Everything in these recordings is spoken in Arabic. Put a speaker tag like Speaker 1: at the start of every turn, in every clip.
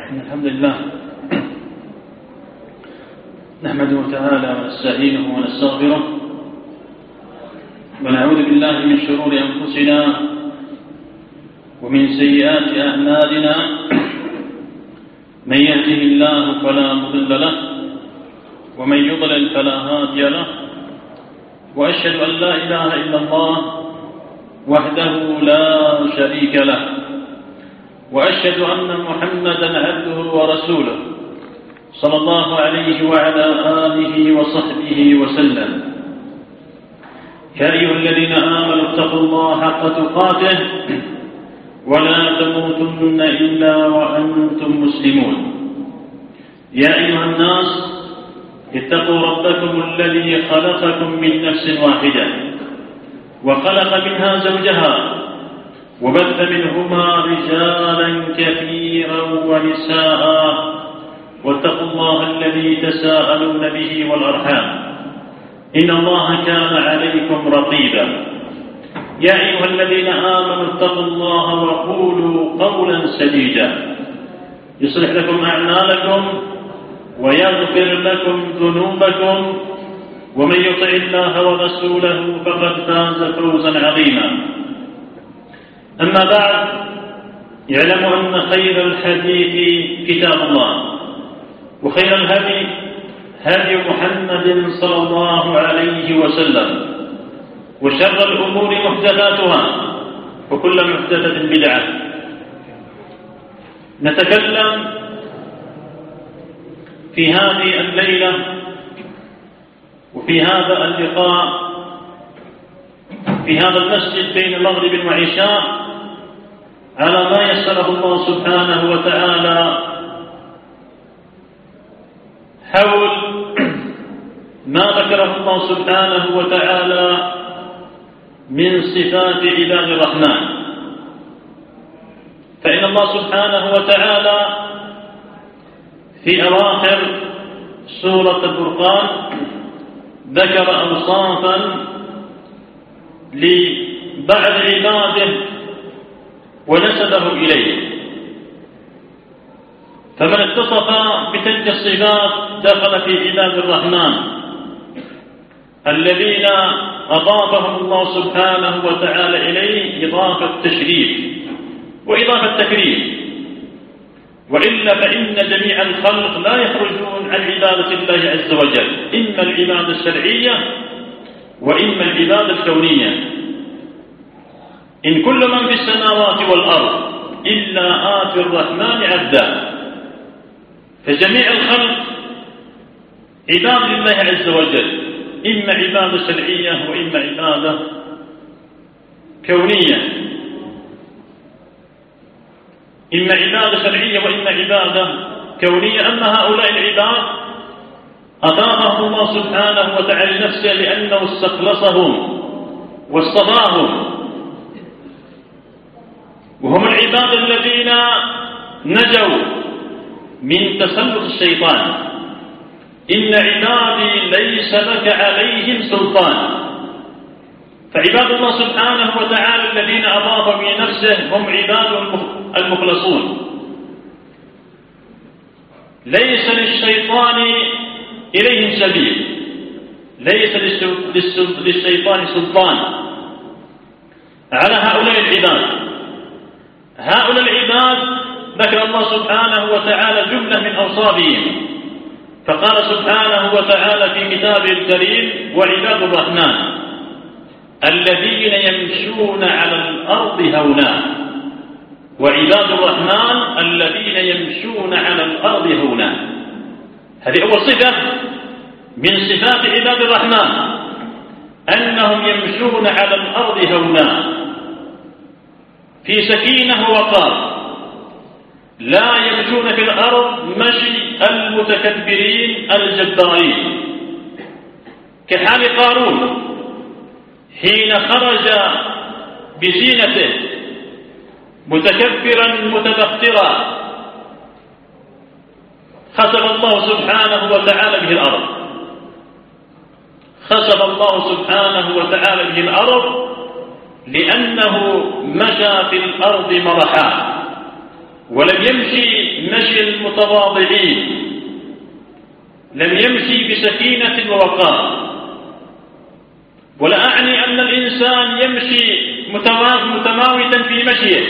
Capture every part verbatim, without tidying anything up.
Speaker 1: الحمد لله نحمده تعالى ونستعينه ونستغفره ونعوذ بالله من شرور أنفسنا ومن سيئات أعمالنا من يهده الله فلا مضل له ومن يضلل فلا هادي له وأشهد أن لا إله إلا الله وحده لا شريك له وأشهد أن محمدا عبده ورسوله صلى الله عليه وعلى آله وصحبه وسلم. يا أيها الذين آمنوا اتقوا الله حق تقاته ولا تموتن إلا وأنتم مسلمون. يا أيها الناس اتقوا ربكم الذي خلقكم من نفس واحدة وخلق منها زوجها وبث منهما رجالا كثيرا ونساء واتقوا الله الذي تساءلون به والأرحام إن الله كان عليكم رقيبا. يا أيها الذين آمنوا اتقوا الله وقولوا قولا سديدا يصلح لكم أعمالكم ويغفر لكم ذنوبكم ومن يطع الله ورسوله فقد فاز فوزا عظيما. أما بعد، يعلم أن خير الحديث كتاب الله وخير الهدي هدي محمد صلى الله عليه وسلم وشر الأمور محدثاتها وكل محدثة بدعة. نتكلم في هذه الليلة وفي هذا اللقاء في هذا المسجد بين المغرب وعشاء على ما يسره الله سبحانه وتعالى حول ما ذكره الله سبحانه وتعالى من صفات عباد الرحمن. فإن الله سبحانه وتعالى في أواخر سورة الفرقان ذكر أوصافا لبعض عباده ونسبه إليه، فمن اتصف بتلك الصفات دخل في عباد الرحمن الذين أضافهم الله سبحانه وتعالى إليه إضافة تشريف وإضافة تكريم، وإلا فإن جميع الخلق لا يخرجون عن عبادة الله عز وجل، إما العبادة الشرعية وإما العبادة الكونية. إن كل من في السماوات والأرض إلا آتي الرحمن عبدا، فجميع الخلق عباد لله عز وجل، إما عبادة شرعية وإما عبادة كونية، إما عبادة شرعية وإما عبادة كونية. أما هؤلاء العباد أضافهم الله سبحانه وتعالى نفسه لأنه استخلصهم واصطفاهم، وهم العباد الذين نجوا من تسلط الشيطان. إن عبادي ليس لك عليهم سلطان. فعباد الله سبحانه وتعالى الذين أضافوا من نفسه هم عباد المخلصون، ليس للشيطان إليهم سبيل، ليس للشيطان سلطان على هؤلاء العباد. هؤلاء العباد ذكر الله سبحانه وتعالى جملة من أوصافهم، فقال سبحانه وتعالى في كتابه الكريم: وعباد الرحمن الذين يمشون على الأرض هونا. وعباد الرحمن الذين يمشون على الأرض هونا. هذه أول صفة من صفات عباد الرحمن، أنهم يمشون على الأرض هونا في سكينة ووقار، لا يمشون في الأرض مشي المتكبرين الجبارين، كحال قارون حين خرج بزينته متكبرا متبخترا خسف الله سبحانه وتعالى به الأرض، خسف الله سبحانه وتعالى به الأرض لأنه مشى في الأرض مرحا، ولم يمشي مشي المتواضعين، لم يمشي بسكينة ووقار. ولا أعني أن الإنسان يمشي متماوتا في مشيه،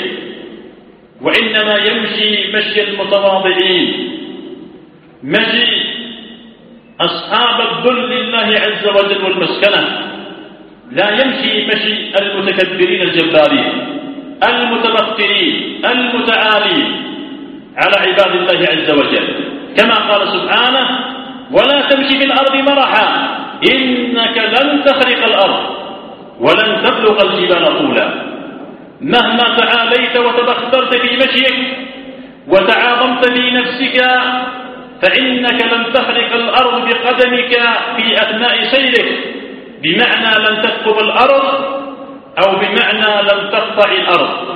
Speaker 1: وإنما يمشي مشي المتواضعين، مشي أصحاب الذل لله عز وجل والمسكنة، لا يمشي مشي المتكبرين الجبارين المتبخترين المتعالين على عباد الله عز وجل، كما قال سبحانه: ولا تمشي في الأرض مرحا إنك لن تخرق الأرض ولن تبلغ الجبال طولا. مهما تعاليت وتبخترت في مشيك وتعاظمت في نفسك فإنك لن تخرق الأرض بقدمك في أثناء سيرك، بمعنى لن تثقب الأرض أو بمعنى لن تقطع الأرض.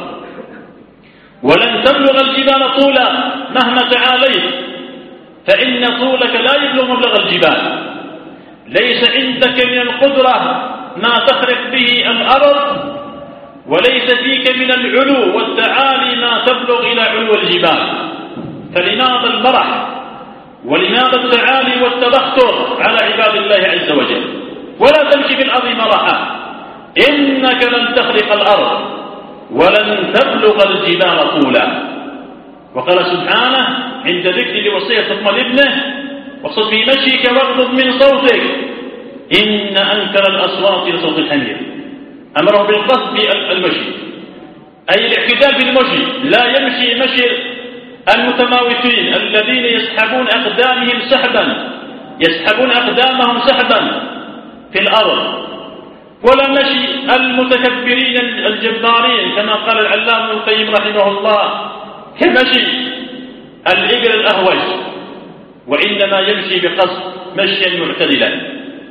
Speaker 1: ولن تبلغ الجبال طولا، مهما تعاليت فإن طولك لا يبلغ مبلغ الجبال. ليس عندك من القدرة ما تخرق به الأرض، وليس فيك من العلو والتعالي ما تبلغ إلى علو الجبال. فلماذا المرح ولماذا التعالي والتبختر على عباد الله عز وجل؟ ولا تمشي في الأرض مرحا إنك لن تخرق الأرض ولن تبلغ الجبال طولا. وقال سبحانه عند ذكر وصية لقمان لابنه: واقصد في مشيك واغضض من صوتك إن أنكر الأصوات لصوت الحمير. أمره بالقصد في المشي، أي الاعتدال في المشي، لا يمشي مشي المتماوتين الذين يسحبون أقدامهم سحبا يسحبون أقدامهم سحبا في الأرض، ولا مشي المتكبرين الجبارين كما قال العلامة ابن القيم رحمه الله كمشي الإبل الأهوج، وإنما يمشي بقصد مشيا معتدلا.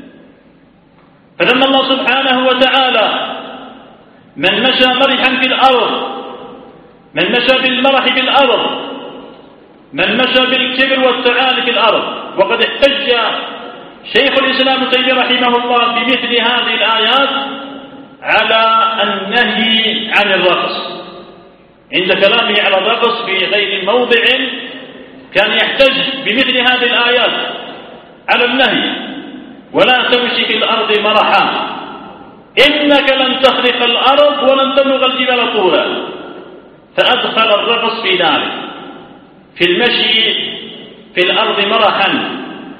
Speaker 1: فلما الله سبحانه وتعالى من مشى مرحا في الأرض، من مشى بالمرح في الأرض، من مشى بالكبر والتعالي في الأرض. وقد احتج شيخ الإسلام ابن تيمية رحمه الله بمثل هذه الآيات على النهي عن الرقص. عند كلامه على الرقص في غير موضع كان يحتج بمثل هذه الآيات على النهي: ولا تمشي في الأرض مرحا إنك لن تخرق الأرض ولن تبلغ الجبال طولا. فأدخل الرقص في ذلك، في المشي في الأرض مرحا،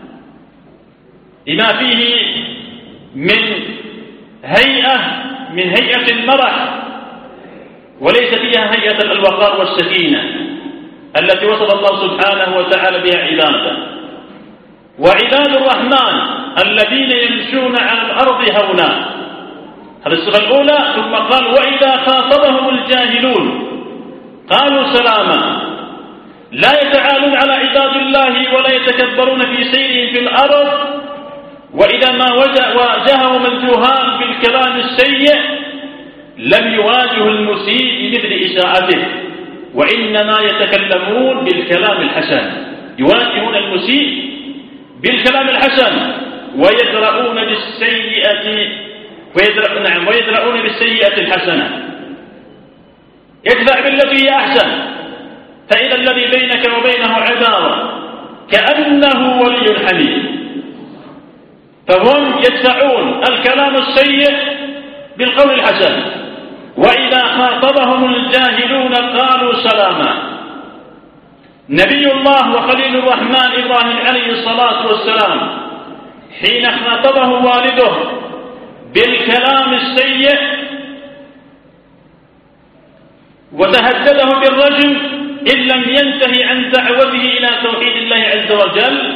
Speaker 1: لما فيه من هيئة من هيئة المرح، وليس فيها هيئة الوقار والسكينة التي وصف الله سبحانه وتعالى بها عباده. وعباد الرحمن الذين يمشون على الأرض هونا، هذه الصفة الأولى. ثم قال: وإذا خاطبهم الجاهلون قالوا سلاما. لا يتعالون على عباد الله ولا يتكبرون في سيرهم في الأرض، وإذا ما واجهوا من جهال بالكلام السيء لم يواجهوا المسيء بمثل إساءته، وإنما يتكلمون بالكلام الحسن، يواجهون المسيء بالكلام الحسن ويدرؤون بالسيئة ويدرؤون نعم ويدرؤون بالسيئة الحسنة. يدفع بالتي هي أحسن، فإذا الذي بينك وبينه عداوة كأنه ولي حميم. فهم يدفعون الكلام السيء بالقول الحسن، وإذا خاطبهم الجاهلون قالوا سلاما. نبي الله وخليل الرحمن إبراهيم عليه الصلاة والسلام حين خاطبه والده بالكلام السيء وتهدده بالرجم إن لم ينتهي عن دعوته إلى توحيد الله عز وجل،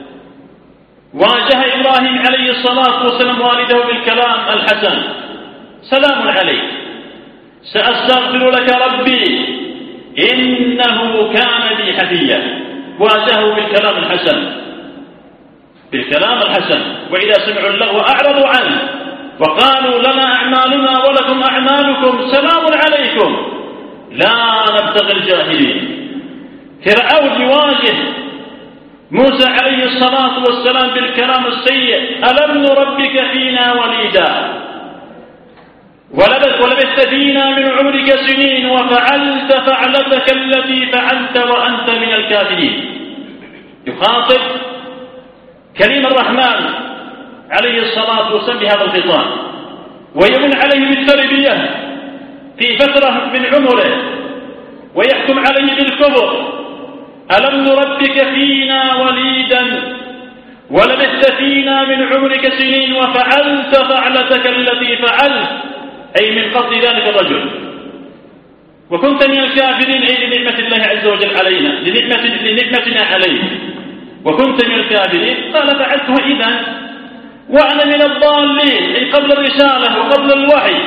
Speaker 1: واجه إبراهيم عليه الصلاة والسلام والده بالكلام الحسن: سلام عليك، سأستغفر لك ربي إنه كان بي حفيا. واجهه بالكلام الحسن بالكلام الحسن وإذا سمعوا اللغو أعرضوا عنه وقالوا: لنا أعمالنا ولكم أعمالكم سلام عليكم لا نبتغي الجاهلين. فرعون يواجه موسى عليه الصلاة والسلام بالكلام السيء: ألم نربك فينا وليدا. ولبثت فينا من عمرك سنين وفعلت فعلتك التي فعلت وأنت من الكافرين. يخاطب كريم الرحمن عليه الصلاة والسلام بهذا الخطاب، ويمن عليه بالتربية في فترة من عمره، ويحكم عليه بالكفر. ألم نربك فينا وليدا ولبثت فينا من عمرك سنين وفعلت فعلتك التي فعلت، أي من قتل ذلك الرجل، وكنت من الكافرين، أي لنعمة الله عز وجل علينا، لنعمة لنعمتنا عليه، وكنت من الكافرين. قال فعلتها إذن وأنا من الضالين، أي قبل الرسالة وقبل الوحي،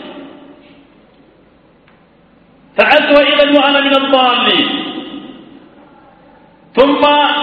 Speaker 1: فعلتها إذن وأنا من الضالين. ثم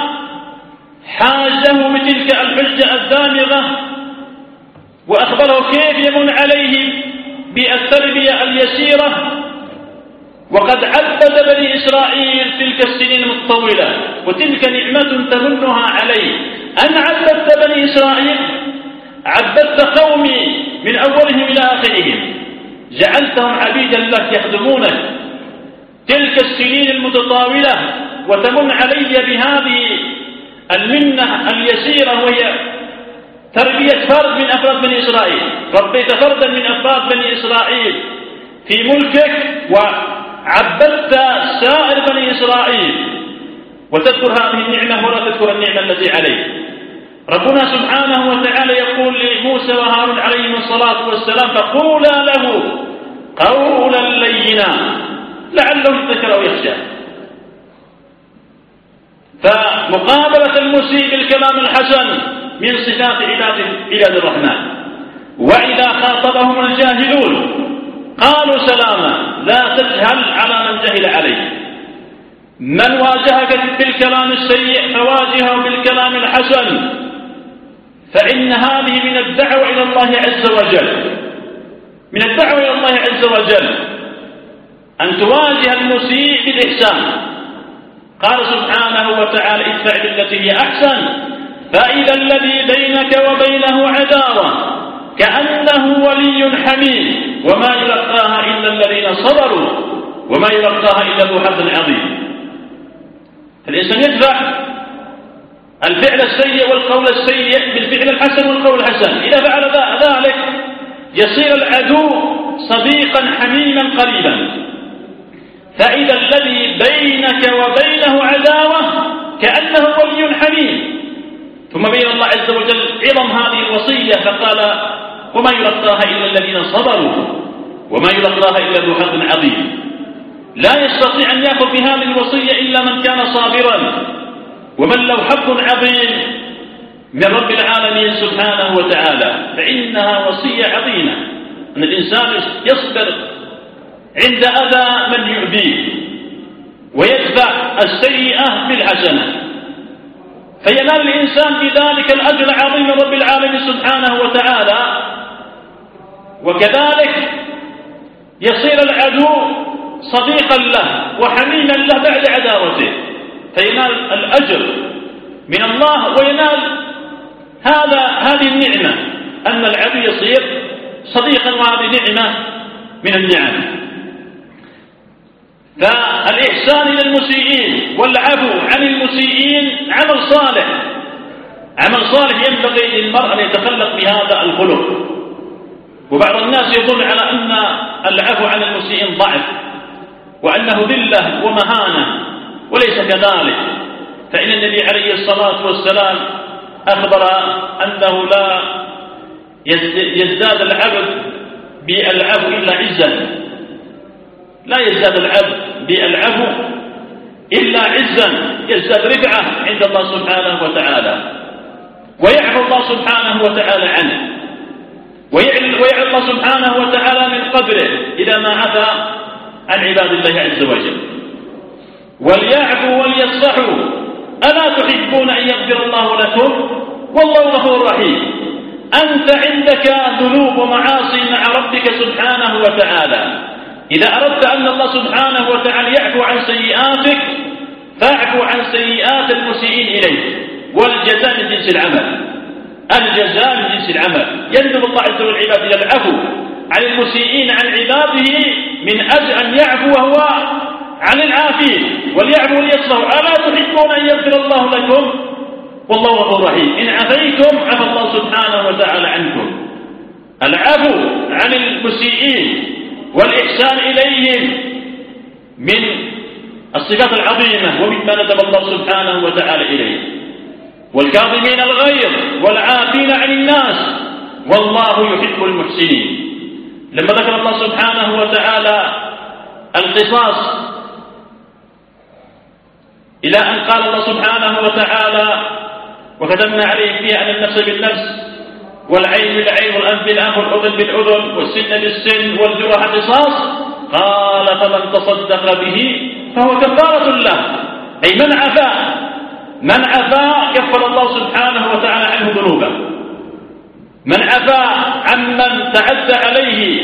Speaker 1: حاجه بتلك الحجة الدامغة، وأخبره كيف يمن عليه بالتربية اليسيرة، وقد عبد بني إسرائيل تلك السنين الطويلة، وتلك نعمة تمنها عليه، أن عبدت بني إسرائيل، عبدت قومي من أولهم إلى آخرهم، جعلتهم عبيدا لك يخدمونك تلك السنين المتطاولة، وتمن علي بهذه المنة اليسيرة، وهي تربية فرد من أفراد بني إسرائيل. ربيت فردا من أفراد بني إسرائيل في ملكك، وعبدت سائر بني إسرائيل، وتذكر هذه النعمة ولا تذكر النعمة التي عليك. ربنا سبحانه وتعالى يقول لموسى وهارون عليهم الصلاة والسلام: فقولا له قولا لينا لعله يذكر أو يخشى. فمقابلة المسيء بالكلام الحسن من صفات عباد عباد الرحمن. وإذا خاطبهم الجاهلون قالوا سلاما، لا تجهل على من جهل عليه. من واجهك بالكلام السيء فواجهه بالكلام الحسن، فإن هذه من الدعوة إلى الله عز وجل، من الدعوة إلى الله عز وجل أن تواجه المسيء بالإحسان. قال سبحانه وتعالى: ادفع بالتي هي أحسن فإذا الذي بينك وبينه عداوة كأنه ولي حميم وما يلقاها إلا الذين صبروا وما يلقاها إلا ذو حظ عظيم. فالإنسان يدفع الفعل السيء والقول السيء بالفعل الحسن والقول الحسن. إذا فعل ذلك يصير العدو صديقا حميما قريبا. فإذا الذي بينك وبينه عداوة كأنه ولي حميم. ثم بين الله عز وجل عظم هذه الوصية فقال: وما يلقاها إلا الذين صبروا وما يلقاها إلا ذو حظ عظيم. لا يستطيع أن يأخذ بهذه الوصية إلا من كان صابرا، ومن له حظ عظيم من رب العالمين سبحانه وتعالى. فإنها وصية عظيمة أن الإنسان يصبر عند أذى من يؤذيه ويدفع السيئة بالحسنة، فينال الإنسان بذلك الأجر العظيم من رب العالمين سبحانه وتعالى. وكذلك يصير العدو صديقا له وحميما له بعد عداوته، فينال الأجر من الله وينال هذا هذه النعمة أن العدو يصير صديقا، وهذه نعمة من النعم. فالإحسان إلى المسيئين والعفو عن المسيئين عمل صالح، عمل صالح ينبغي للمرء أن يتخلق بهذا الخلق. وبعض الناس يظن على أن العفو عن المسيئين ضعف وأنه ذلة ومهانة، وليس كذلك. فإن النبي عليه الصلاة والسلام أخبر أنه لا يزداد العبد بالعفو إلا عزا، لا يزداد العبد بالعفو إلا عزا، يزداد رفعة عند الله سبحانه وتعالى، ويعفو الله سبحانه وتعالى عنه، ويعلى الله سبحانه وتعالى من قدره إذا ما عفى عن عباد الله عز وجل. وليعفوا وليصفحوا ألا تحبون أن يغفر الله لكم والله غفور رحيم. أنت عندك ذنوب ومعاصي مع ربك سبحانه وتعالى، إذا أردت أن الله سبحانه وتعالى يعفو عن سيئاتك فاعفو عن سيئات المسيئين إليك، والجزاء من جنس العمل، الجزاء من جنس العمل. يندب الله عز وجل العباد إلى العفو عن المسيئين عن عباده من أجل أن يعفو وهو عن العافين وليعفو وليصفحوا. ألا تحبون أن يغفر الله لكم والله غفور رحيم. إن عفيتم عفى الله سبحانه وتعالى عنكم. العفو عن المسيئين والإحسان إليهم من الصفات العظيمة ومما ندب الله سبحانه وتعالى إليه. والكاظمين الغيظ والعافين عن الناس والله يحب المحسنين. لما ذكر الله سبحانه وتعالى القصاص إلى أن قال الله سبحانه وتعالى وكتبنا عليه فيها أن النفس بالنفس والعين بالعين والأنف بالأنف والأذن بالأذن والسن بالسن والجروح قصاص، قال فمن تصدق به فهو كفارة له. أي من عفا من عفا كفر الله سبحانه وتعالى عنه ذنوبه. من عفا عمن تعدى عليه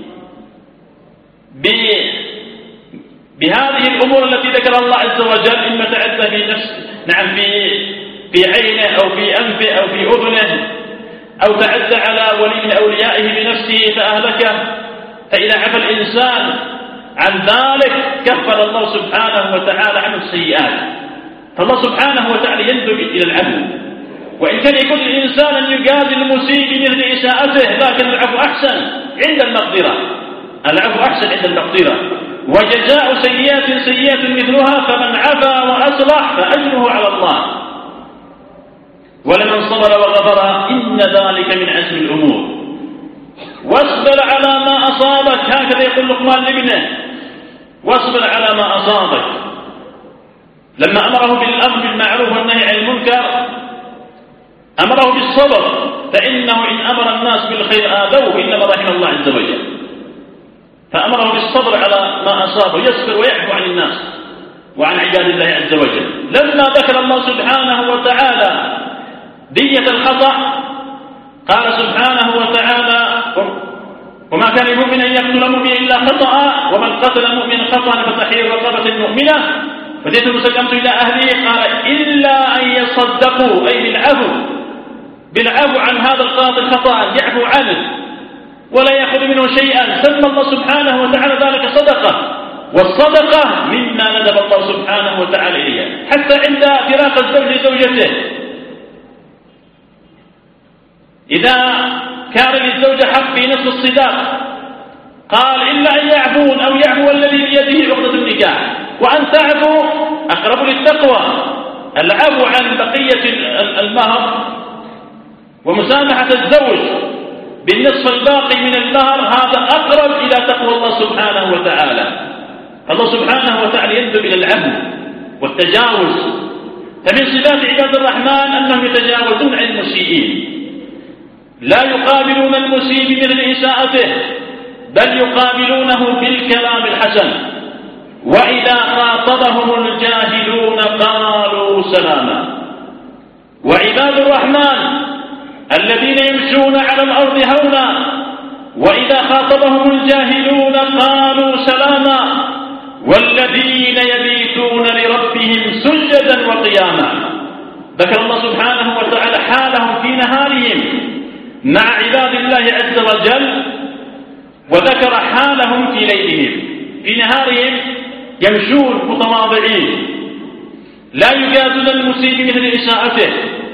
Speaker 1: بهذه الأمور التي ذكر الله عز وجل، إما تعدى في نفس نعم في في عينه أو في أنفه أو في أذنه، أو تعدى على ولي من أوليائه بنفسه فأهلكه، فإذا عفى الإنسان عن ذلك كفر الله سبحانه وتعالى عنه السيئات. فالله سبحانه وتعالى يندب إلى العفو، وإن كان يكون الإنسان أن يجازي المسيء بمثل إساءته، لكن العفو أحسن عند المقدرة. العفو أحسن عند المقدرة. وجزاء سيئات سيئات مثلها، فمن عفا وأصلح فأجره على الله، ولمن صبر وغفر إن ذلك من عزم الأمور. واصبر على ما أصابك، هكذا يقول لقمان لابنه، واصبر على ما أصابك. لما أمره بالأمر بالمعروف والنهي عن المنكر أمره بالصبر، فإنه إن أمر الناس بالخير آذوه إنما رحم الله عز وجل. فأمره بالصبر على ما أصابه، يصبر ويعفو عن الناس وعن عباد الله عز وجل. لما ذكر الله سبحانه وتعالى دية الخطأ قال سبحانه وتعالى وما كان المؤمن أن يقتل مؤمنا إلا خطأ ومن قتل مؤمنا خطأ فتحرير رقبة مؤمنة فدية المسلمة إلى أهله، قال إلا أن يصدقوا، أي بالعفو بالعفو عن هذا القاتل خطأ، يعفو عنه ولا يأخذ منه شيئا، سمى الله سبحانه وتعالى ذلك صدقة. والصدقة مما ندب الله سبحانه وتعالى إليها. حتى عند فراق الزوج لزوجته إذا كان للزوجة حق في نصف الصداق قال إلا أن يعفون أو يعفو الذي بيده عقدة النكاح، وأن تعفو أقرب للتقوى. العفو عن بقية المهر ومسامحة الزوج بالنصف الباقي من المهر هذا أقرب إلى تقوى الله سبحانه وتعالى. الله سبحانه وتعالى يندب إلى العفو والتجاوز. فمن صفات عباد الرحمن أنهم يتجاوزون عن المسيئين، لا يقابلون المسيء بمثل إساءته، بل يقابلونه بالكلام الحسن. وإذا خاطبهم الجاهلون قالوا سلاما. وعباد الرحمن الذين يمشون على الأرض هونا وإذا خاطبهم الجاهلون قالوا سلاما، والذين يبيتون لربهم سجدا وقياما. ذكر الله سبحانه وتعالى حالهم في نهارهم مع عباد الله عز وجل، وذكر حالهم في ليلهم. في نهارهم يمشون متواضعين لا يجازون المسيء بمثل إساءته،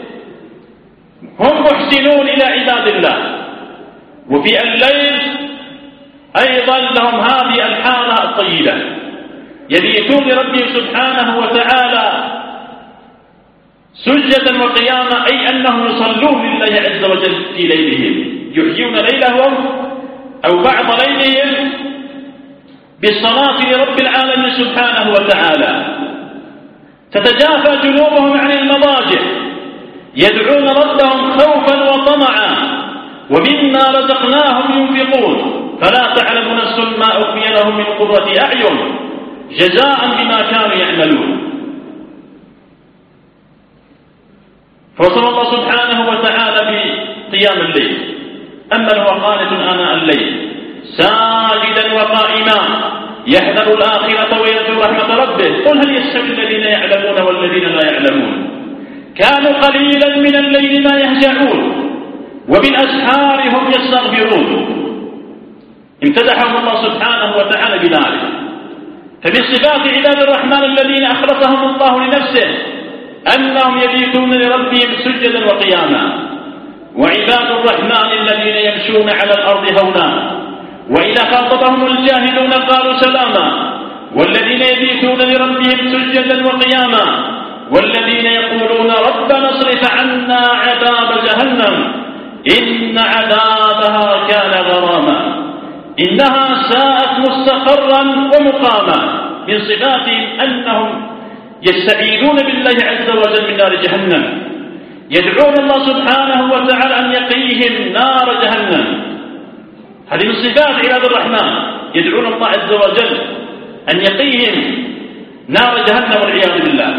Speaker 1: هم محسنون إلى عباد الله. وفي الليل أيضا لهم هذه الحالة الطيبة، يبيتون لربهم سبحانه وتعالى سجدا وقياما، أي أنهم يصلون لله عز وجل في ليلهم، يحيون ليلهم أو بعض ليلهم بالصلاة لرب العالمين سبحانه وتعالى. تتجافى جنوبهم عن المضاجع يدعون ربهم خوفا وطمعا، ومما رزقناهم ينفقون، فلا تعلم نفس ما أخفي لهم من قرة أعين جزاء بما كانوا يعملون. فوصل الله سبحانه وتعالى بقيام الليل، أما هو قانت آناء الليل ساجدا وقائما يحذر الآخرة ويرجو رحمة ربه. قل هل يستوي الذين يعلمون والذين لا يعلمون؟ كانوا قليلا من الليل ما يهجعون وبالأسحار هم يستغفرون. امتدحهم الله سبحانه وتعالى بذلك. فمن صفات عباد الرحمن الذين أخلصهم الله لنفسه أنهم يبيتون لربهم سجدا وقياما. وعباد الرحمن الذين يمشون على الأرض هونا وإذا خاطبهم الجاهلون قالوا سلاما. والذين يبيتون لربهم سجدا وقياما. والذين يقولون ربنا اصرف عنا عذاب جهنم إن عذابها كان غراما إنها ساءت مستقرا ومقاما. من صفاتهم أنهم يستعيذون بالله عز وجل من نار جهنم، يدعون الله سبحانه وتعالى أن يقيهم نار جهنم. هذه من صفات عباد الرحمن، يدعون الله عز وجل أن يقيهم نار جهنم والعياذ بالله.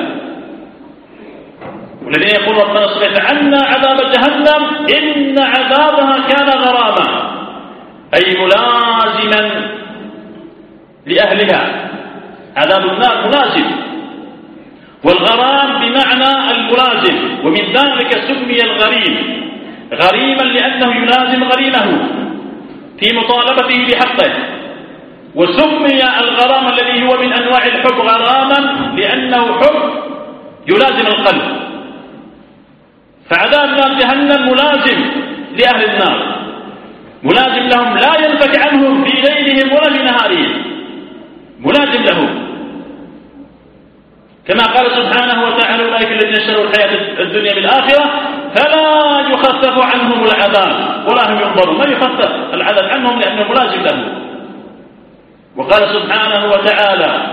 Speaker 1: والذين يقولون ربنا اصرف عنا عذاب جهنم إن عذابها كان غراما، أي ملازما لأهلها. عذاب النار ملازم، والغرام بمعنى الملازم، ومن ذلك سمي الغريم غريما لأنه يلازم غريمه في مطالبته بحقه. وسمي الغرام الذي هو من أنواع الحب غراما لأنه حب يلازم القلب. فعذاب نار جهنم ملازم لأهل النار، ملازم لهم لا ينفك عنهم في ليلهم ولا في نهارهم، ملازم لهم. كما قال سبحانه وتعالى أولئك الذين اشتروا الحياة الدنيا بالآخرة فلا يخفف عنهم العذاب ولا هم ينظرون. ما يخفف العذاب عنهم لأنه ملازم لهم. وقال سبحانه وتعالى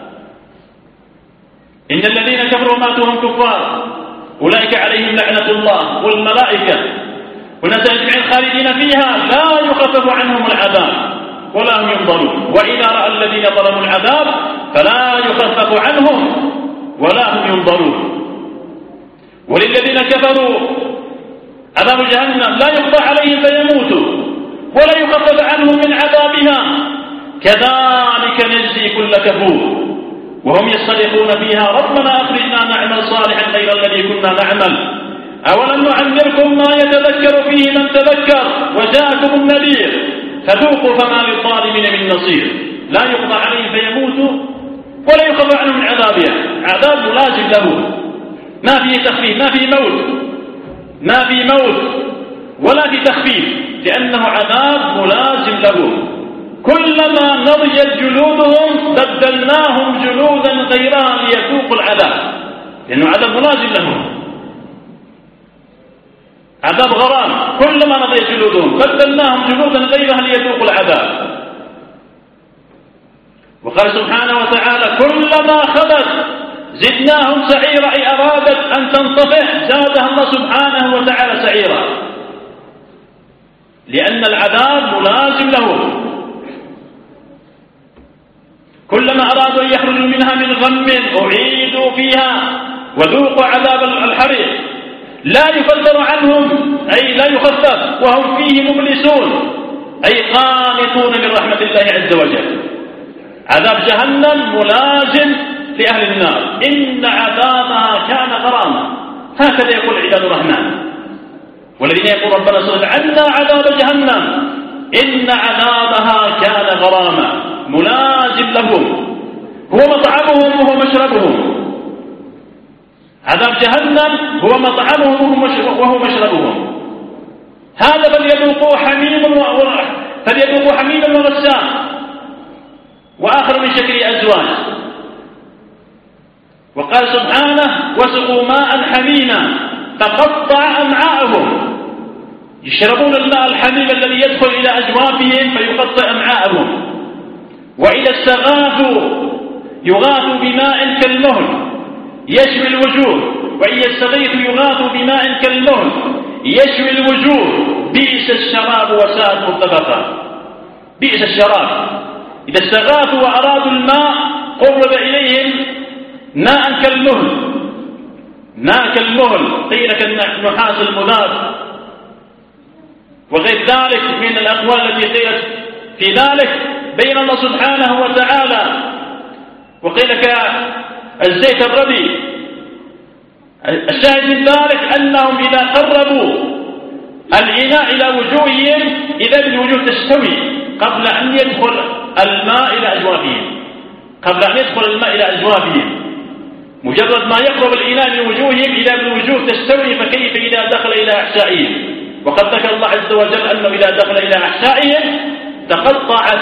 Speaker 1: إن الذين كفروا ماتوا هم كفار أولئك عليهم لعنة الله والملائكة والناس أجمعين خالدين فيها لا يخفف عنهم العذاب ولا هم ينظرون. وإذا رأى الذين ظلموا العذاب فلا يخفف عنهم ولا هم ينظرون. وللذين كفروا عذاب جهنم لا يقضى عليهم فيموتوا ولا يخفف عنهم من عذابها كذلك نجزي كل كفور وهم يصطرخون فيها ربنا أخرجنا نعمل صالحا غير الذي كنا نعمل أولم نعمركم ما يتذكر فيه من تذكر وجاءكم النذير فذوقوا فما للظالمين من نصير. لا يقضى عليهم فيموتوا ولا يخفف عنهم من عذابها. عذاب ملازم له، ما فيه تخفيف، ما فيه موت، ما فيه موت ولا فيه تخفيف، لأنه عذاب ملازم له. كلما نضجت جلودهم بدلناهم جلودا غيرها ليذوقوا العذاب، لأنه عذاب ملازم لهم، عذاب غرام. كلما نضجت جلودهم بدلناهم جلودا غيرها ليذوقوا العذاب. وقال سبحانه وتعالى كلما خبت زدناهم سعيرا، أي أرادت أن تنطفح زادها الله سبحانه وتعالى سعيرا، لأن العذاب ملازم لهم. كلما أرادوا أن يخرجوا منها من غم أعيدوا فيها وذوقوا عذاب الحريق لا يفتر عنهم، أي لا يخفف، وهم فيه مبلسون، أي قانطون من رحمة الله عز وجل. عذاب جهنم ملازم لأهل النار إن عذابها كان غراما. هكذا يقول عباد الرحمن. والذين يقول ربنا اصرف عنا عذاب جهنم إن عذابها كان غراما ملازم لهم، هو مطعمهم وهو مشربهم. عذاب جهنم هو مطعمهم وهو مشربهم. هذا فليذوقوا حميما فليذوقوا حميما وغساقا وآخر من شكل أزواج. وقال سبحانه وسقوا ماء حميما تقطع أمعاءهم، يشربون الماء الحميم الذي يدخل إلى أجوافهم فيقطع أمعاءهم. وإذا استغاثوا يغاثوا بماء كالمهل يشوي الوجوه، وإن يستغيثوا يغاثوا بماء كالمهل يشوي الوجوه بئس الشراب وساءت مرتفقا. بئس الشراب. إذا استغاثوا وأرادوا الماء قرب إليهم ماء كالمهل، ماء كالمهل قيل كالنحاس المذاب وغير ذلك من الأقوال التي قيلت في ذلك بين الله سبحانه وتعالى. وقيل كالزيت الردي. الشاهد من ذلك أنهم إذا قربوا الإناء إلى وجوههم إذا الوجوه تستوي قبل أن يدخل الماء إلى أجوافهم، قبل أن يدخل الماء إلى أجوافهم. مجرد ما يقرب الإناء من وجوههم إلى الوجوه تستوي، فكيف إذا دخل إلى أحشائهم؟ وقد ذكر الله عز وجل أنه إذا دخل إلى أحشائهم تقطعت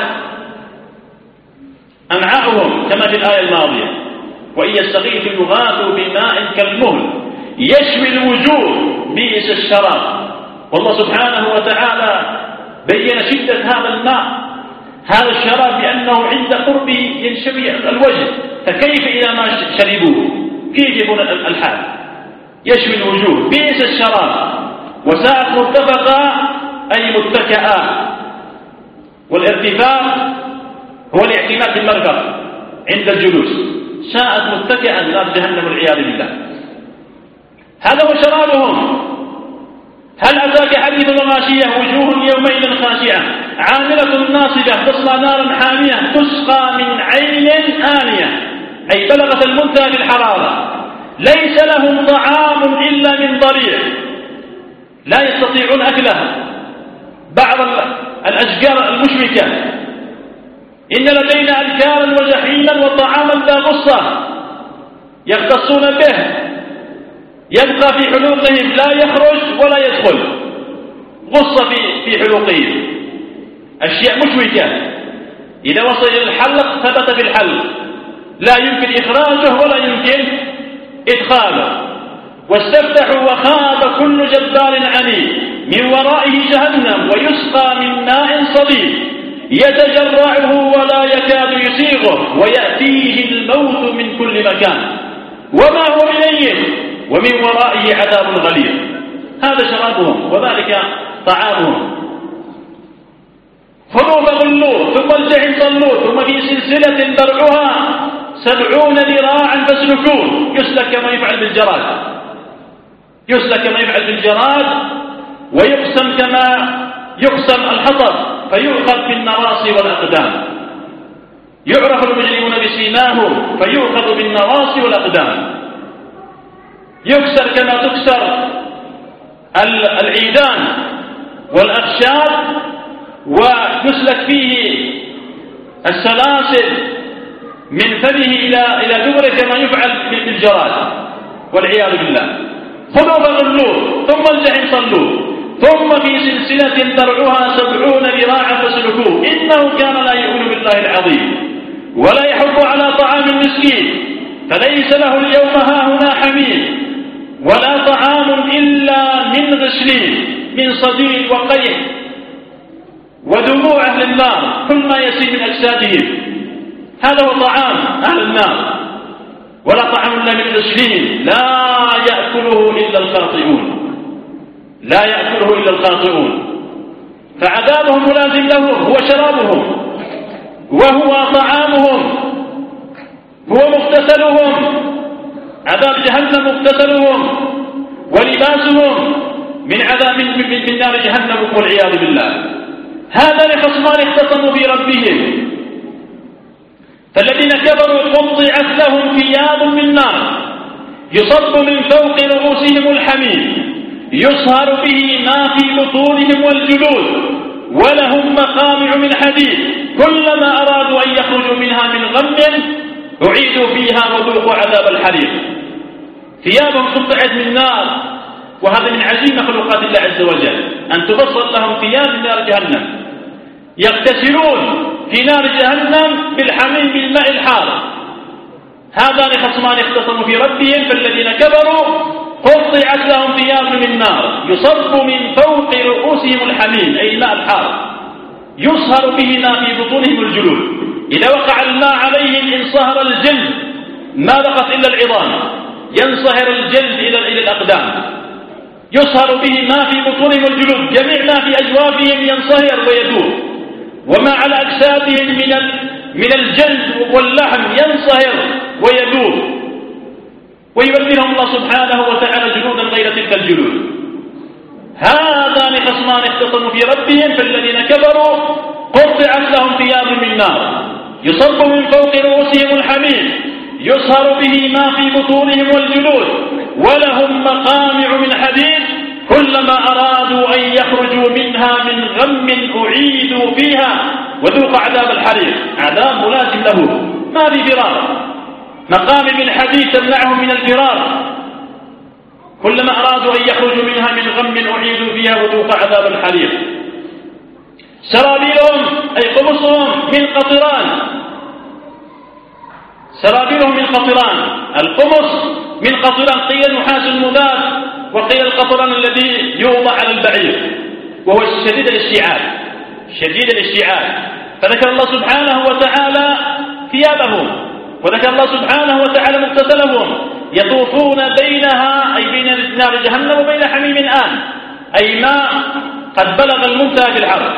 Speaker 1: أمعاؤهم كما في الآية الماضية. وإن يستغيثوا يغاثوا بماء كالمهل يشوي الوجوه بئس الشراب. والله سبحانه وتعالى بين شدة هذا الماء، هذا الشراب، بأنه عند قربه ينشوي الوجه، فكيف إذا ما شربوه؟ كيف يكون الحال؟ يشوي الوجوه بئس الشراب. وساءت مرتفقا أي متكئا، والارتفاق هو الاعتماد في المرفق عند الجلوس. ساءت متكئا نار جهنم والعياذ بالله. هذا هو شرابهم. هل أتاك حديث الغاشية وجوه يومئذ خاشعة عاملة ناصبة تصلى نارا حامية تسقى من عين آنية، أي بلغت المنتهى في الحرارة. ليس لهم طعام إلا من ضريع، لا يستطيعون أكله. بعض الأشجار المشوكة، إن لدينا أذكارا وجحيما وطعاما ذا غصة يختصون به يبقى في حلوقهم لا يخرج ولا يدخل، غصة في في حلوقهم، أشياء مشوكة إذا وصل إلى الحلق ثبت في الحلق، لا يمكن إخراجه ولا يمكن إدخاله. واستفتحوا وخاب كل جبار عنيد من ورائه جهنم ويسقى من ماء صديد يتجرعه ولا يكاد يسيغه ويأتيه الموت من كل مكان وما هو بميت ومن ورائه عذاب غليظ. هذا شرابهم وذلك طعامهم. خذوه فغلوه ثم الجحيم صلوه ثم في سلسلة درعها سبعون ذراعا فاسلكوه. يسلك كما يفعل بالجراد، يسلك كما يفعل بالجراد، ويقسم كما يقسم الحطب فيؤخذ بالنواصي والأقدام. يعرف المجرمون بسيماهم فيؤخذ بالنواصي والأقدام. يكسر كما تكسر العيدان والأخشاب وتسلك فيه السلاسل من فمه إلى إلى دبره كما يفعل بالجراد والعياذ بالله. خذوا فغلوه ثم الجحيم صلوه ثم في سلسلة درعها سبعون ذراعا فاسلكوه إنه كان لا يؤمن بالله العظيم ولا يحض على طعام المسكين فليس له اليوم هاهنا حميم ولا طعام إلا من غسلين من صديد وقيح ودموع أهل النار كل ما يسيل من أجسادهم. هذا هو طعام أهل النار. ولا طعام إلا من غسلين لا يأكله إلا الخاطئون، لا يأكله إلا الخاطئون. فعذابهم ملازم لهم، هو شرابهم وهو طعامهم، هو مغتسلهم. عذاب جهنم مغتسلهم ولباسهم من عذاب من, من نار جهنم والعياذ بالله. هذا لخصمان اختصموا بربهم. فالذين كفروا قطعت لهم ثياب من نار يصب من فوق رؤوسهم الحميم يصهر به ما في بطونهم والجلود ولهم مقامع من حديد كلما أرادوا أن يخرجوا منها من غم أعيدوا فيها وذوقوا عذاب الحريق. ثيابهم قطعت من نار، وهذا من عجيب مخلوقات الله عز وجل أن تفصل لهم ثياب من نار جهنم. يغتسلون في نار جهنم بالحميم بالماء الحار. هذان خصمان اختصموا في ربهم. فالذين كفروا قطعت لهم ثياب من نار يصب من فوق رؤوسهم الحميم أي الماء الحار يصهر به ما في بطونهم الجلود. إذا وقع الماء عليهم انصهر الجلد ما بقت إلا العظام، ينصهر الجلد إلى الأقدام. يصهر به ما في بطونهم الجلود، جميع ما في أجوافهم ينصهر ويذوب، وما على أجسادهم من من الجلد واللحم ينصهر ويذوب، ويبدلهم الله سبحانه وتعالى جلودا غير تلك الجلود. هذان خصمان اختصموا في ربهم. فالذين كفروا قطعت لهم ثياب من نار يصب من فوق رؤوسهم الحميم يصهر به ما في بطونهم والجلود ولهم مقامع من حديد كلما أرادوا أن يخرجوا منها من غم أعيدوا فيها وذوق عذاب الحريق، عذاب ملازم له ما في فرار. مقام من حديث تمنعهم من الفرار، كلما أرادوا أن يخرجوا منها من غم أعيدوا فيها وذوق عذاب الحريق. سرابيلهم أي قمصهم من قطران، سرابيلهم من قطران، القمص من قطران، قيل النحاس المذاب وقيل القطران الذي يوضع على البعير وهو شديد الاشتعال، شديد الاشتعال. فذكر الله سبحانه وتعالى ثيابهم، وذكر الله سبحانه وتعالى مغتسلهم يطوفون بينها أي بين نار جهنم وبين حميم آن، أي ماء قد بلغ المنتهى في الحر.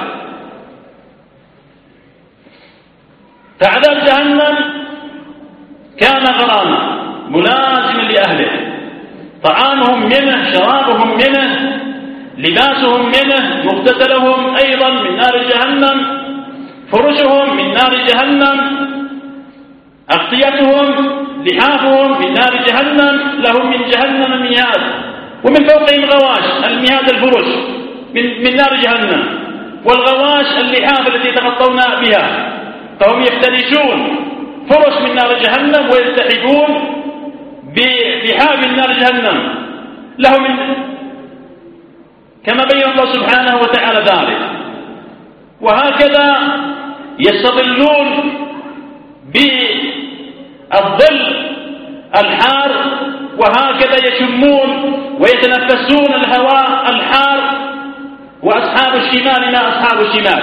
Speaker 1: فعذاب جهنم كان غراما ملازما لأهله، طعامهم منه، شرابهم منه، لباسهم منه، مغتسلهم أيضا من نار جهنم، فرشهم من نار جهنم، أغطيتهم لحافهم من نار جهنم، لهم من جهنم مياه ومن فوقهم غواش، المياه الفرش من, من نار جهنم، والغواش اللحاف التي يتغطون بها، فهم يفترشون فرش من نار جهنم ويلتحفون بلحاف نار جهنم لهم من، كما بين الله سبحانه وتعالى ذلك. وهكذا يستظلون بالظل الحار، وهكذا يشمون ويتنفسون الهواء الحار. وأصحاب الشمال ما أصحاب الشمال،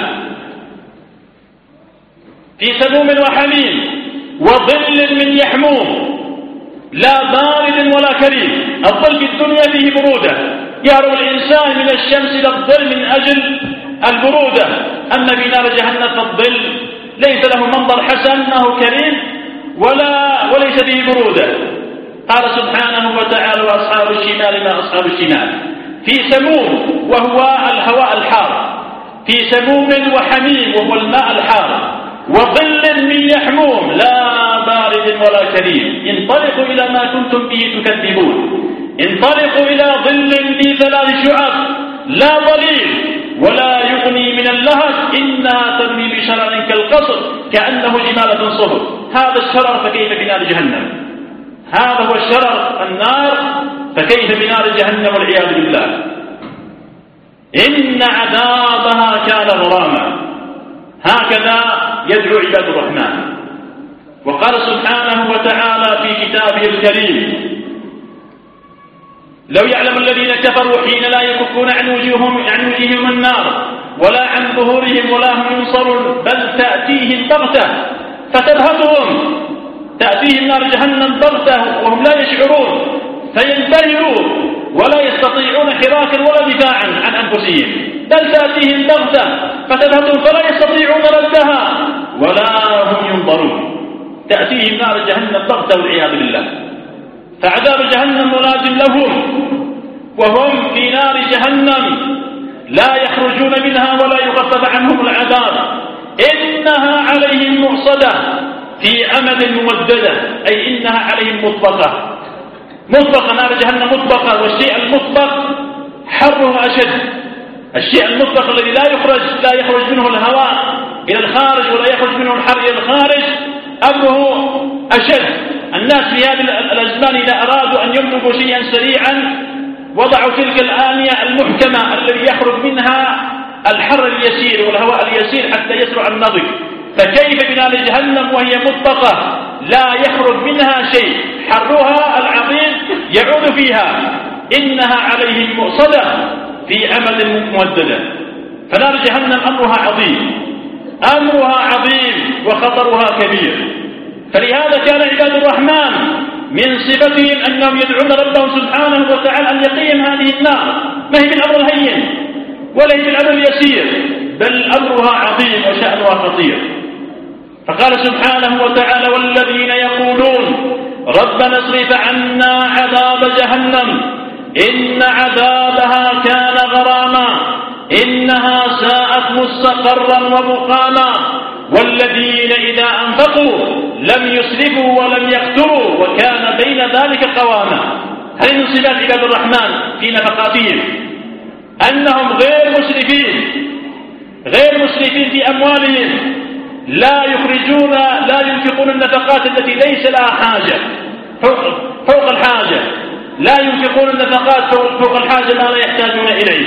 Speaker 1: في سموم وحميم وظل من يحموم لا بارد ولا كريم. الظل في الدنيا فيه برودة، يهرب الإنسان من الشمس إلى الظل من أجل البرودة، أما في نار جهنم فالظل ليس له منظر حسن، ما هو كريم ولا وليس فيه برودة. قال سبحانه وتعالى وأصحاب الشمال ما أصحاب الشمال، في سموم وهو الهواء الحار، في سموم وحميم وهو الماء الحار، وظل من يحموم لا بارد ولا كريم. انطلقوا إلى ما كنتم به تكذبون، انطلقوا إلى ظل ذي ثلاث شعب لا ظليل ولا يغني من اللهب إنها ترمي بشرر كالقصر كأنه جمالة صفر. هذا الشرر فكيف بنار جهنم، هذا هو الشرر النار، فكيف بنار جهنم والعياذ بالله. إن عذابها كان غراما، هكذا يدعو عباد الرحمن. وقال سبحانه وتعالى في كتابه الكريم لو يعلم الذين كفروا حين لا يكفون عن وجوههم عن وجوههم النار ولا عن ظهورهم ولا هم ينصرون بل تأتيهم بغتة فتبهتهم، تأتيهم نار جهنم بغتة وهم لا يشعرون فينبهروا ولا يستطيعون حراكا ولا دفاعا عن أنفسهم، بل تأتيهم بغتة فتبهتهم فلا يستطيعون ردها ولا هم ينظرون. تأتيهم نار جهنم بغتة والعياذ بالله. فعذاب جهنم ملازم لهم وهم في نار جهنم لا يخرجون منها ولا يخفف عنهم العذاب. إنها عليهم مؤصدة في عمد ممددة، أي إنها عليهم مطبقة، مطبقة نار جهنم مطبقة. والشيء المطبق حره أشد، الشيء المطبق الذي لا يخرج لا يخرج منه الهواء إلى الخارج ولا يخرج منه الحر إلى الخارج أمره أشد. الناس في هذه الأزمان إذا أرادوا أن يملكوا شيئا سريعا وضعوا تلك الآنية المحكمة الذي يخرج منها الحر اليسير والهواء اليسير حتى يسرع النضج. فكيف بنار جهنم وهي مطبقة لا يخرج منها شيء، حرها العظيم يعود فيها. إنها عليهم مؤصدة في عمد ممددة. فنار جهنم أمرها عظيم، أمرها عظيم وخطرها كبير. فلهذا كان عباد الرحمن من صفتهم أنهم يدعون ربهم سبحانه وتعالى أن يقيهم هذه النار، ما هي بالأمر الهين ولا هي بالأمر اليسير، بل أمرها عظيم وشأنها خطير. فقال سبحانه وتعالى والذين يقولون ربنا اصرف عنا عذاب جهنم إن عذابها كان غراما إنها ساءت مستقرا ومقاما والذين إذا أنفقوا لم يسرفوا ولم يقتروا وكان بين ذلك قواما. هل من صفات عباد الرحمن في نفقاتهم أنهم غير مسرفين غير مسرفين في أموالهم، لا يخرجون لا ينفقون النفقات التي ليس لها حاجة فوق, فوق الحاجة، لا ينفقون النفقات فوق الحاجة ما لا يحتاجون إليه،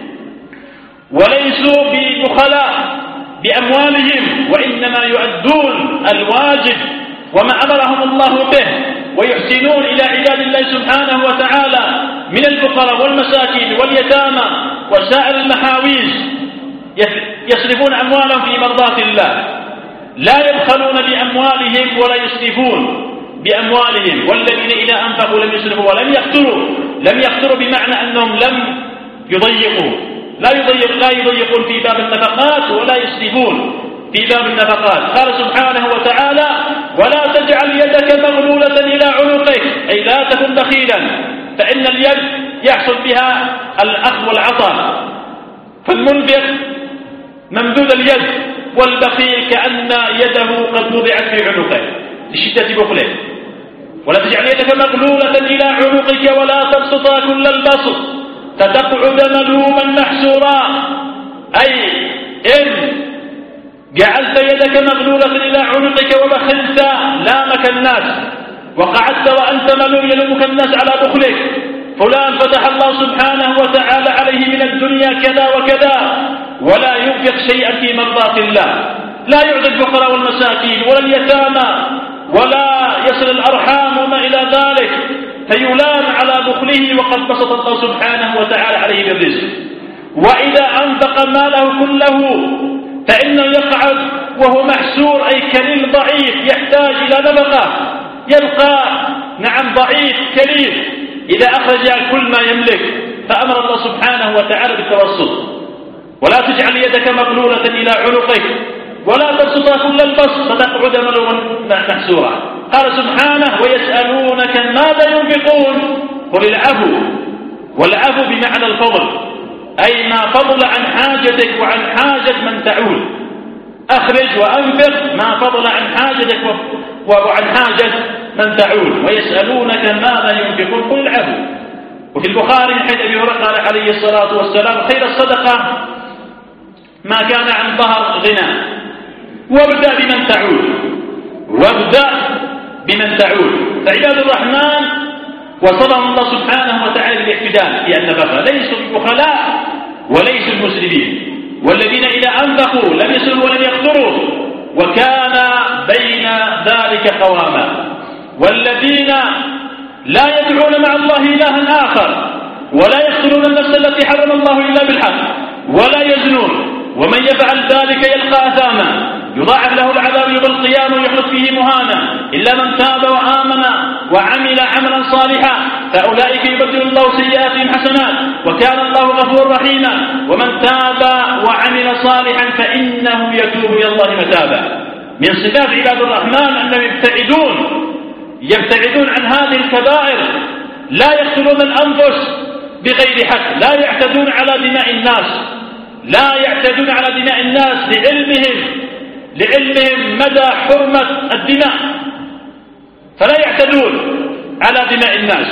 Speaker 1: وليسوا ببخلاء بأموالهم، وإنما يؤدون الواجب وما أمرهم الله به، ويحسنون إلى عباد الله سبحانه وتعالى من الفقراء والمساكين واليتامى وسائر المحاويج، يصرفون أموالهم في مرضاة الله، لا يبخلون بأموالهم ولا يسرفون بأموالهم. والذين إذا أنفقوا لم يسرفوا ولم يقتروا، لم يقتروا بمعنى أنهم لم يضيقوا، لا يضيق لا يضيقون في باب النفقات ولا يسرفون في باب النفقات. قال سبحانه وتعالى: ولا تجعل يدك مغلولة إلى عنقك، أي لا تكن بخيلا، فإن اليد يحصل بها الأخذ والعطاء، فالمنفق ممدود اليد، والبخيل كأن يده قد وضعت في عنقه لشدة بخله. ولا تجعل يدك مغلولة إلى عنقك ولا تبسطها كل البسط فتقعد ملوما محسورا، أي إن جعلت يدك مغلولة إلى عنقك وبخلت لامك الناس، وقعدت وأنت ملوم يلومك الناس على بخلك. فلان فتح الله سبحانه وتعالى عليه من الدنيا كذا وكذا، ولا ينفق شيئا في مرضاة الله، لا يعطي الفقراء والمساكين ولا اليتامى ولا يصل الأرحام وما إلى ذلك، فيلام على بخله وقد بسط الله سبحانه وتعالى عليه بالرزق. وإذا أنفق ماله كله فإنه يقعد وهو محسور، أي كليل ضعيف يحتاج إلى نفقة، يبقى نعم ضعيف كليل إذا أخرج كل ما يملك. فأمر الله سبحانه وتعالى بالتوسط: ولا تجعل يدك مغلولة إلى عنقك ولا تبسطها كل البسط فتقعد ملوما محسورا. قال سبحانه: ويسألونك ماذا ينفقون قل العفو، والعفو بمعنى الفضل، أي ما فضل عن حاجتك وعن حاجة من تعول. أخرج وأنفق ما فضل عن حاجتك وعن حاجة من تعول. ويسألونك ماذا ينفقون قل العفو. وفي البخاري من حديث أبي هريرة قال عليه الصلاة والسلام: خير الصدقة ما كان عن ظهر غنى، وابدأ بمن تعول، وابدأ بمن تعول. فعباد الرحمن وصلهم الله سبحانه وتعالى بالاعتدال في النفقة، ليسوا ببخلاء وليسوا المسرفين، والذين إذا أنفقوا لم يسرفوا ولم يقتروا، وكان بين ذلك قواما. والذين لا يدعون مع الله إلها آخر، ولا يقتلون النفس التي حرم الله إلا بالحق، ولا يزنون، ومن يفعل ذلك يلقى أثاما يضاعف له العذاب يوم القيامة ويخلد فيه مهانا، إلا من تاب وآمن وعمل عملا صالحا فأولئك يبدل الله سيئاتهم حسنات وكان الله غفورا رحيما. ومن تاب وعمل صالحا فإنه يتوب إلى الله متابا. من صفات عباد الرحمن أنهم يبتعدون يبتعدون عن هذه الكبائر، لا يقتلون الأنفس بغير حق، لا يعتدون على دماء الناس، لا يعتدون على دماء الناس لعلمهم لعلمهم مدى حرمة الدماء، فلا يعتدون على دماء الناس.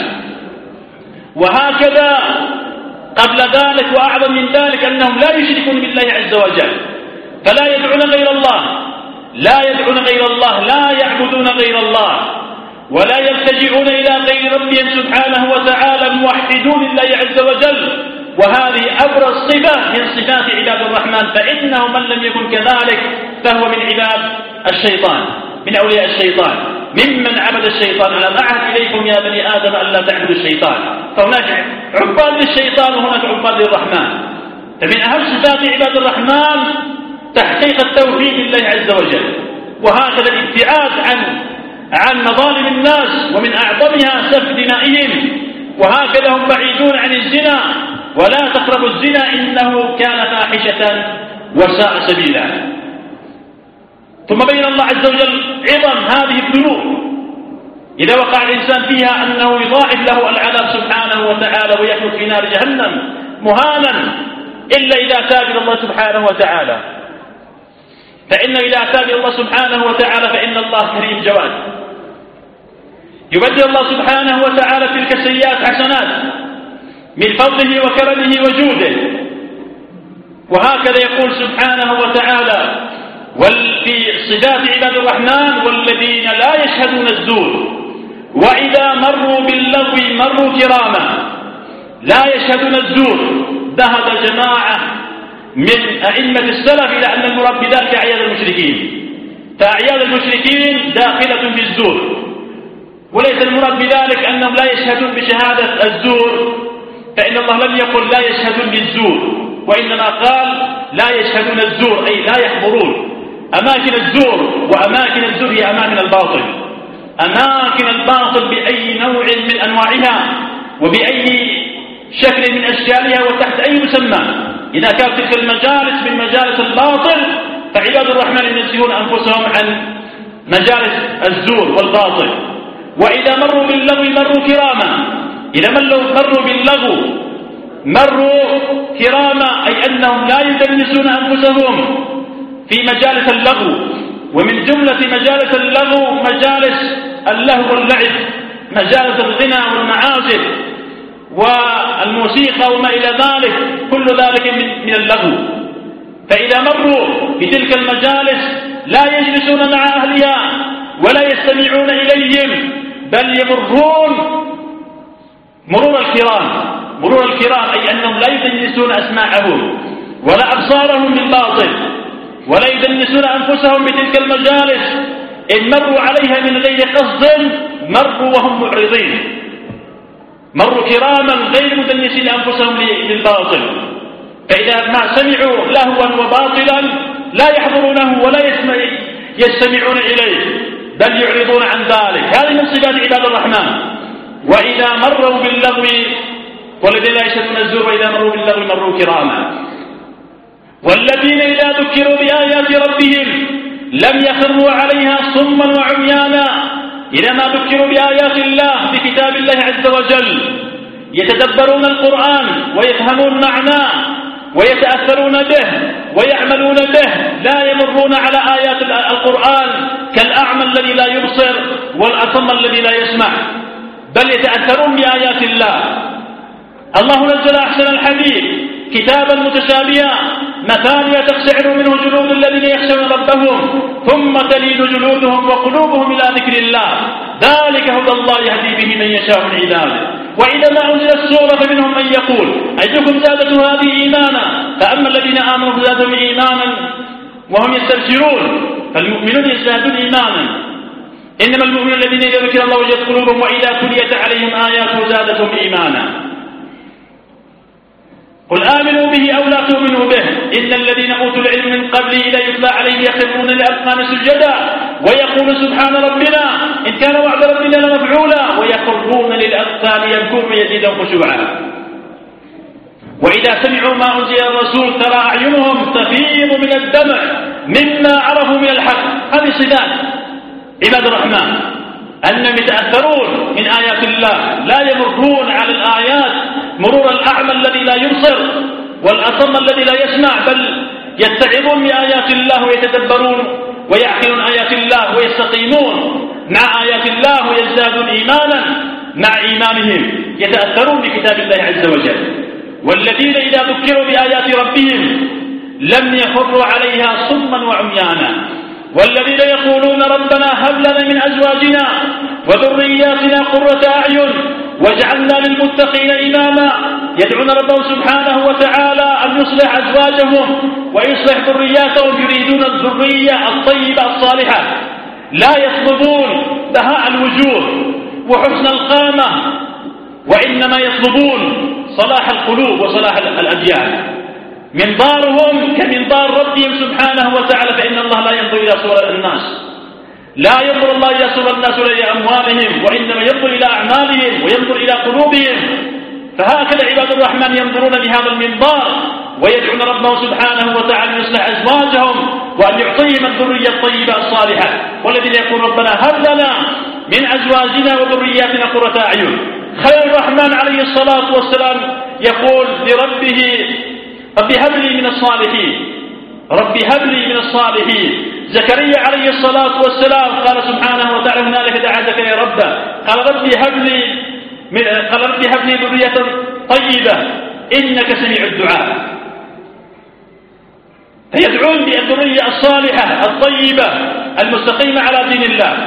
Speaker 1: وهكذا قبل ذلك وأعظم من ذلك أنهم لا يشركون بالله عز وجل، فلا يدعون غير الله لا يدعون غير الله لا يعبدون غير الله، ولا يلتجئون إلى غير ربهم سبحانه وتعالى، موحدون لله عز وجل. وهذه أبرز صفة من صفات عباد الرحمن، فإنه من لم يكن كذلك فهو من عباد الشيطان، من أولياء الشيطان، ممن عبد الشيطان. ألم أعهد إليكم يا بني آدم ألا تعبدوا الشيطان، فهناك عباد للشيطان وهناك عباد للرحمن. فمن أهم صفات عباد الرحمن تحقيق التوحيد لله عز وجل، وهكذا الابتعاد عن عن مظالم الناس، ومن أعظمها سفك دمائهم. وهكذا هم بعيدون عن الزنا، ولا تقربوا الزنا إنه كان فاحشة وساء سبيلا. ثم بين الله عز وجل عظم هذه الذنوب إذا وقع الإنسان فيها أنه يضاعف له العذاب سبحانه وتعالى ويخلد في نار جهنم مهانا، إلا إذا تاب إلى الله سبحانه وتعالى. فإن إذا تاب إلى الله سبحانه وتعالى فإن الله كريم جواد، يبدل الله سبحانه وتعالى تلك السيئات حسنات من فضله وكرمه وجوده. وهكذا يقول سبحانه وتعالى وفي صفات عباد الرحمن والذين لا يشهدون الزور وإذا مروا باللغو مروا كراما. لا يشهدون الزور. ذهب جماعة من أئمة السلف إلى أن المراد بذلك أعياد المشركين، فأعياد المشركين داخلة في الزور، وليس المراد بذلك أنهم لا يشهدون بشهادة الزور، فإن الله لم يقل لا يشهدون بالزور، وإنما قال لا يشهدون الزور أي لا يحضرون أماكن الزور. وأماكن الزور هي أماكن الباطل، أماكن الباطل بأي نوع من أنواعها وبأي شكل من أشكالها وتحت أي مسمى. إذا كانت تلك المجالس من مجالس الباطل فعباد الرحمن ينزهون أنفسهم عن مجالس الزور والباطل. وإذا مروا باللغو مروا كراما. إذا مروا باللغو مروا كراما أي أنهم لا يدنسون أنفسهم في مجالس اللغو. ومن جملة مجالس اللغو مجالس اللهو واللعب، مجالس الغنى والمعازف والموسيقى وما إلى ذلك، كل ذلك من اللغو. فإذا مروا بتلك المجالس لا يجلسون مع أهلها ولا يستمعون إليهم، بل يمرون مرور الكرام. مرور الكرام أي أنهم لا يدنسون أسماعهم ولا أبصارهم بالباطل، ولا يدنسون أنفسهم بتلك المجالس. إن مروا عليها من غير قصد مروا وهم معرضين، مروا كراما غير مدنسين أنفسهم للباطل. فإذا ما سمعوا لهوا وباطلا لا يحضرونه ولا يستمعون إليه، بل يعرضون عن ذلك. هذه من صفات عباد الرحمن. وإذا مروا باللغو والذين لا يشهدون الزور وإذا مروا باللغو مروا كراما. والذين إذا ذكروا بآيات ربهم لم يخروا عليها صما وعميانا. إذا ما ذكروا بآيات الله بكتاب الله عز وجل يتدبرون القرآن ويفهمون معناه ويتأثرون به ويعملون به، لا يمرون على آيات القرآن كالأعمى الذي لا يبصر والأصم الذي لا يسمع، بل يتأثرون بآيات الله. الله نزل أحسن الحديث كتابا متشابها مثانية تقشعر منه جلود الذين يخشون ربهم ثم تلين جلودهم وقلوبهم إلى ذكر الله، ذلك هدى الله يهدي به من يشاء من عباده. وإذا ما أنزلت السورة فمنهم من يقول أيكم زادته هذه إيمانا، فأما الذين آمنوا فزادهم إيمانا وهم يستبشرون، فالمؤمنون يزدادون إيمانا. إنما المؤمنون الذين إذا ذكر الله وجلت قلوبهم وإذا تليت عليهم آياته زادتهم إيمانا. قل آمنوا به أو لا تؤمنوا به إن الذين أوتوا العلم من قبله إذا يتلى عليه يخرون للأذقان سجدا ويقول سبحان ربنا إن كان وعد ربنا لمفعولا ويخرون للأذقان يبكون يزيدهم خشوعا. وإذا سمعوا ما أنزل الرسول ترى أعينهم تفيض من الدمع مما عرفوا من الحق. هذه صفات عباد الرحمن أنهم يتأثرون من آيات الله، لا يمرون على الآيات مرور الأعمى الذي لا يبصر والأصم الذي لا يسمع، بل يتعظون بآيات الله ويتدبرون ويعقلون آيات الله ويستقيمون مع آيات الله ويزدادون إيمانا مع إيمانهم، يتأثرون بكتاب الله عز وجل. والذين إذا ذكروا بآيات ربهم لم يخروا عليها صما وعميانا. والذين يقولون ربنا هب لنا من أزواجنا وذرياتنا قرة أعين واجعلنا للمتقين إماما، يدعون ربهم سبحانه وتعالى أن يصلح أزواجهم ويصلح ذرياتهم، يريدون الذرية الطيبة الصالحة، لا يطلبون بهاء الوجوه وحسن القامة، وإنما يطلبون صلاح القلوب وصلاح الأديان. منظارهم كمنظار ربهم سبحانه وتعالى، فإن الله لا ينظر إلى صور الناس، لا ينظر الله إلى صور الناس ولا إلى أموالهم، وإنما ينظر إلى أعمالهم وينظر إلى قلوبهم. فهكذا عباد الرحمن ينظرون بهذا المنظار ويدعون ربهم سبحانه وتعالى أن يصلح أزواجهم وأن يعطيهم الذرية الطيبة الصالحة. والذين يقول ربنا هب لنا من أزواجنا وذرياتنا قرة أعين. خليل الرحمن عليه الصلاة والسلام يقول لربه رب هب لي من الصالحين، رب هب لي من الصالحين. زكريا عليه الصلاة والسلام قال سبحانه وتعالى هنالك دعا زكريا ربه قال ربي هب لي من قال ربي هب لي ذرية طيبة إنك سميع الدعاء. فيدعون بالذرية الصالحة الطيبة المستقيمة على دين الله.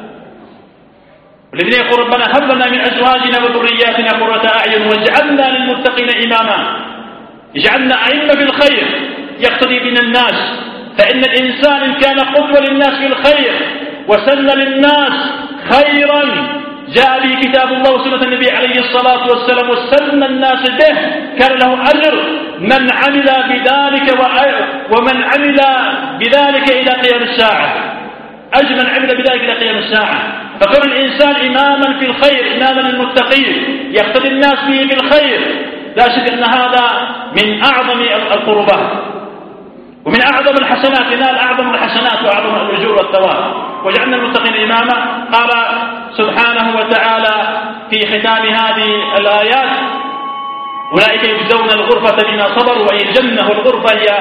Speaker 1: والذين يقول ربنا هب لنا من أزواجنا وذرياتنا قرة أعين واجعلنا للمتقين إماما، اجعلنا أئمة في الخير يقتدي بنا الناس. فإن الإنسان إن كان قدوة للناس في الخير وسن للناس خيرا جاء به كتاب الله وسنة النبي عليه الصلاة والسلام وسن الناس به كان له أجر من عمل بذلك ومن عمل بذلك إلى قيام الساعة، أجر من عمل بذلك إلى قيام الساعة. فكون الإنسان إماما في الخير إماما للمتقين يقتدي الناس به بالخير لا شك أن هذا من أعظم القربات ومن أعظم الحسنات، ينال أعظم الحسنات وأعظم الأجور والثواب. وجعلنا المتقين إماما. قال سبحانه وتعالى في ختام هذه الآيات أولئك يجزون الغرفة بما صبروا، أي الجنة، والغرفة هي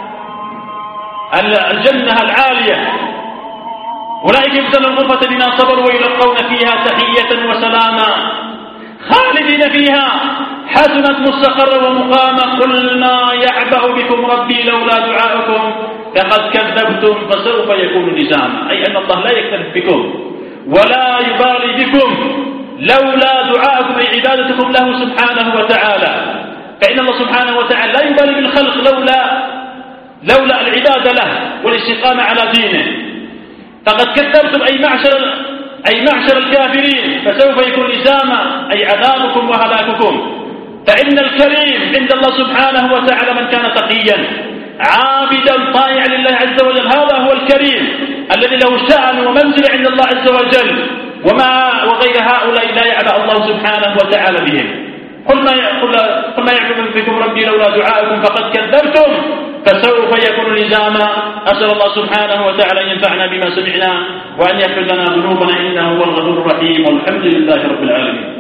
Speaker 1: الجنة العالية. أولئك يجزون الغرفة بما صبروا ويلقون فيها تحية وسلاما خالدين فيها حسنت مستقرا ومقاما. قل ما يعبأ بكم ربي لولا دعاؤكم لقد كذبتم فسوف يكون لزاما، أي أن الله لا يكترث بكم ولا يبالي بكم لولا دعاؤكم، أي عبادتكم له سبحانه وتعالى. فإن الله سبحانه وتعالى لا يبالي بالخلق لولا لولا العبادة له والاستقامة على دينه. فقد كذبتم أي معشر أي معشر الكافرين فسوف يكون لزاما، أي عذابكم وهلاككم. فإن الكريم عند الله سبحانه وتعالى من كان تقيا عابدا طائعا لله عز وجل، هذا هو الكريم الذي له شأن ومنزل عند الله عز وجل، وما وغير هؤلاء لا يعبأ الله سبحانه وتعالى بهم. قل ما قل ما يعبأ بكم ربي لولا دعاؤكم فقد كذبتم فسوف يكون لزاما. أسأل الله سبحانه وتعالى أن ينفعنا بما سمعنا وأن يغفر لنا ذنوبنا إنه هو الغفور الرحيم، والحمد لله رب العالمين.